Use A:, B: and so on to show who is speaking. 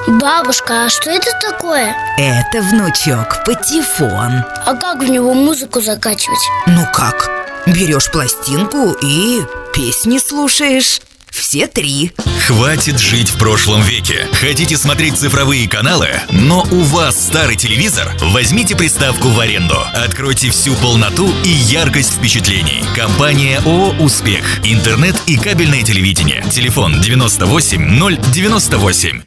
A: Бабушка, а что это такое?
B: Это, внучок, патефон.
A: А как в него музыку закачивать?
B: Ну как? Берешь пластинку и песни слушаешь. Все 3.
C: Хватит жить в прошлом веке. Хотите смотреть цифровые каналы, но у вас старый телевизор? Возьмите приставку в аренду. Откройте всю полноту и яркость впечатлений. Компания ООО «Успех». Интернет и кабельное телевидение. Телефон 98 098.